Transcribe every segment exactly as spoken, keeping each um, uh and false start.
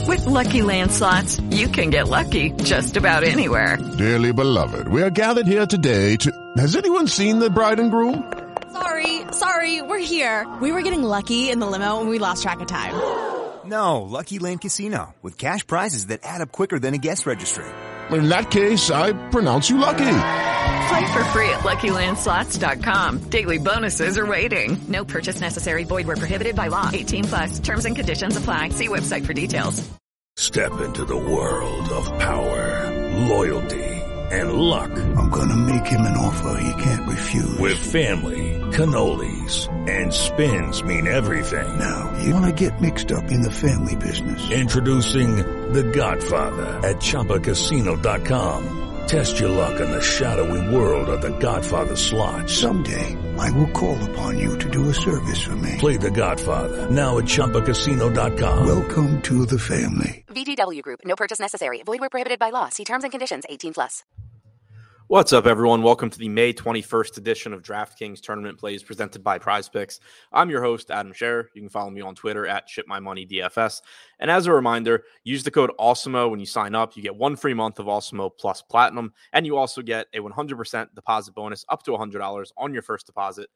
With Lucky Land Slots, you can get lucky just about anywhere. Dearly beloved, we are gathered here today to... Has anyone seen the bride and groom? Sorry, sorry, we're here. We were getting lucky in the limo and we lost track of time. No, Lucky Land Casino, with cash prizes that add up quicker than a guest registry. In that case, I pronounce you lucky. Play for free at Lucky Land Slots dot com. Daily bonuses are waiting. No purchase necessary. Void where prohibited by law. eighteen plus. Terms and conditions apply. See website for details. Step into the world of power, loyalty, and luck. I'm gonna make him an offer he can't refuse. With family, cannolis, and spins mean everything. Now, you wanna get mixed up in the family business. Introducing The Godfather at Chumba Casino dot com. Test your luck in the shadowy world of The Godfather slot. Someday, I will call upon you to do a service for me. Play The Godfather, now at Chumba Casino dot com. Welcome to the family. V G W Group. No purchase necessary. Void where prohibited by law. See terms and conditions. eighteen plus. What's up, everyone? Welcome to the May twenty-first edition of DraftKings Tournament Plays presented by Prize Picks. I'm your host, Adam Scherer. You can follow me on Twitter at ShipMyMoneyDFS. And as a reminder, use the code AWESEMO when you sign up. You get one free month of AWESEMO plus Platinum, and you also get a one hundred percent deposit bonus up to one hundred dollars on your first deposit.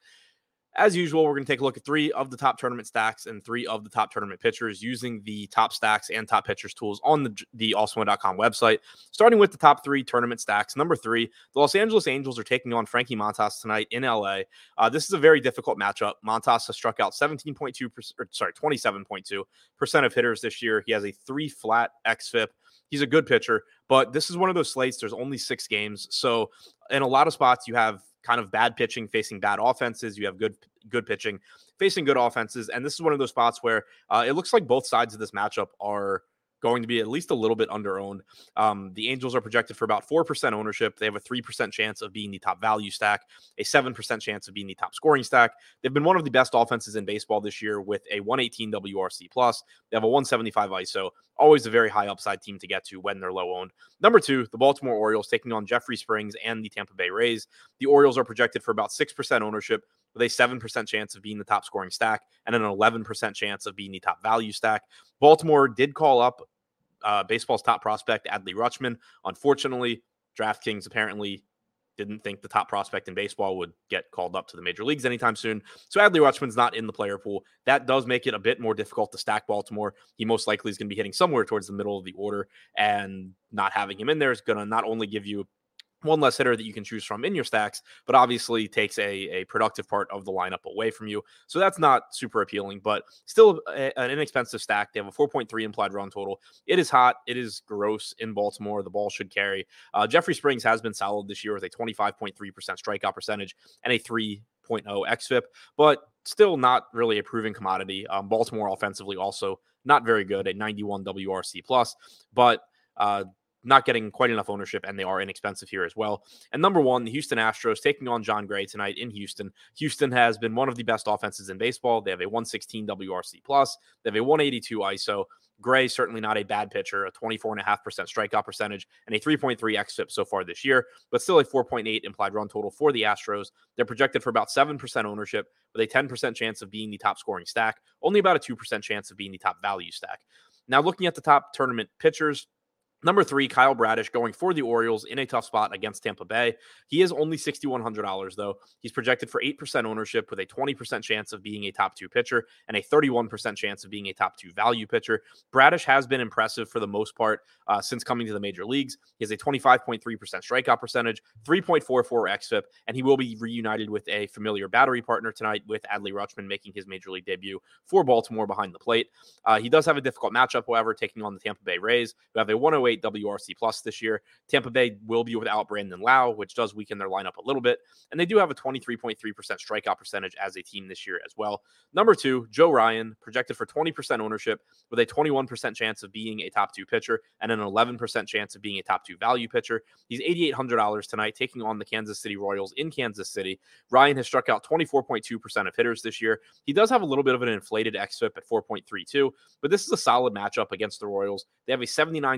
As usual, we're going to take a look at three of the top tournament stacks and three of the top tournament pitchers using the top stacks and top pitchers tools on the, the awesemo dot com website. Starting with the top three tournament stacks. Number three, the Los Angeles Angels are taking on Frankie Montas tonight in L A. Uh, this is a very difficult matchup. Montas has struck out seventeen point two percent, or sorry, twenty-seven point two percent of hitters this year. He has a three flat xFIP. He's a good pitcher, but this is one of those slates. There's only six games. So in a lot of spots, you have kind of bad pitching facing bad offenses. You have good good pitching facing good offenses. And this is one of those spots where uh, it looks like both sides of this matchup are going to be at least a little bit underowned. Um, the Angels are projected for about four percent ownership. They have a three percent chance of being the top value stack, a seven percent chance of being the top scoring stack. They've been one of the best offenses in baseball this year with a one eighteen W R C plus. They have a one seventy-five I S O. Always a very high upside team to get to when they're low owned. Number two, the Baltimore Orioles taking on Jeffrey Springs and the Tampa Bay Rays. The Orioles are projected for about six percent ownership with a seven percent chance of being the top scoring stack and an eleven percent chance of being the top value stack. Baltimore did call up Uh, baseball's top prospect, Adley Rutschman. Unfortunately, DraftKings apparently didn't think the top prospect in baseball would get called up to the major leagues anytime soon. So Adley Rutschman's not in the player pool. That does make it a bit more difficult to stack Baltimore. He most likely is going to be hitting somewhere towards the middle of the order, and not having him in there is going to not only give you one less hitter that you can choose from in your stacks, but obviously takes a, a productive part of the lineup away from you. So that's not super appealing, but still a, an inexpensive stack. They have a four point three implied run total. It is hot. It is gross in Baltimore. The ball should carry. Uh, Jeffrey Springs has been solid this year with a twenty-five point three percent strikeout percentage and a three point oh xFIP, but still not really a proven commodity. Um, Baltimore offensively also not very good at ninety-one W R C plus, but uh, not getting quite enough ownership, and they are inexpensive here as well. And number one, the Houston Astros taking on John Gray tonight in Houston. Houston has been one of the best offenses in baseball. They have a one sixteen W R C plus. They have a one eighty-two I S O. Gray, certainly not a bad pitcher, a twenty-four point five percent strikeout percentage and a three point three xFIP so far this year, but still a four point eight implied run total for the Astros. They're projected for about seven percent ownership with a ten percent chance of being the top scoring stack, only about a two percent chance of being the top value stack. Now, looking at the top tournament pitchers, number three, Kyle Bradish going for the Orioles in a tough spot against Tampa Bay. He is only six thousand one hundred dollars, though. He's projected for eight percent ownership with a twenty percent chance of being a top two pitcher and a thirty-one percent chance of being a top two value pitcher. Bradish has been impressive for the most part uh, since coming to the major leagues. He has a twenty-five point three percent strikeout percentage, three point four four xFIP, and he will be reunited with a familiar battery partner tonight with Adley Rutschman making his major league debut for Baltimore behind the plate. Uh, he does have a difficult matchup, however, taking on the Tampa Bay Rays, who have a one oh eight W R C plus this year. Tampa Bay will be without Brandon Lau, which does weaken their lineup a little bit. And they do have a twenty-three point three percent strikeout percentage as a team this year as well. Number two, Joe Ryan, projected for twenty percent ownership with a twenty-one percent chance of being a top two pitcher and an eleven percent chance of being a top two value pitcher. He's eight thousand eight hundred dollars tonight, taking on the Kansas City Royals in Kansas City. Ryan has struck out twenty-four point two percent of hitters this year. He does have a little bit of an inflated xFIP at four point three two, but this is a solid matchup against the Royals. They have a seventy-nine W R C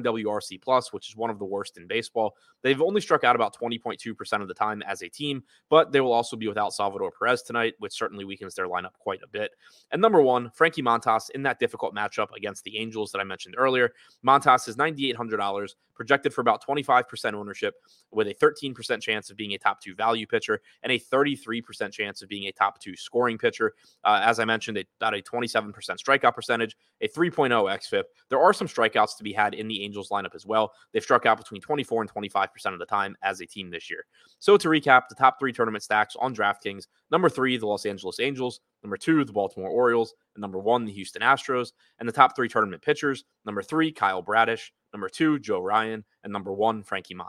C plus, which is one of the worst in baseball. They've only struck out about twenty point two percent of the time as a team, but they will also be without Salvador Perez tonight, which certainly weakens their lineup quite a bit. And number one, Frankie Montas in that difficult matchup against the Angels that I mentioned earlier. Montas is nine thousand eight hundred dollars, projected for about twenty-five percent ownership, with a thirteen percent chance of being a top two value pitcher and a thirty-three percent chance of being a top two scoring pitcher. Uh, as I mentioned, about a twenty-seven percent strikeout percentage, a three point oh xFIP. There are some strikeouts to be had in the Angels lineup as well. They've struck out between twenty-four and twenty-five percent of the time as a team this year. So to recap, the top three tournament stacks on DraftKings: number three, the Los Angeles Angels; number two, the Baltimore Orioles; and number one, the Houston Astros. And the top three tournament pitchers: number three, Kyle Bradish; number two, Joe Ryan; and number one, Frankie Montas.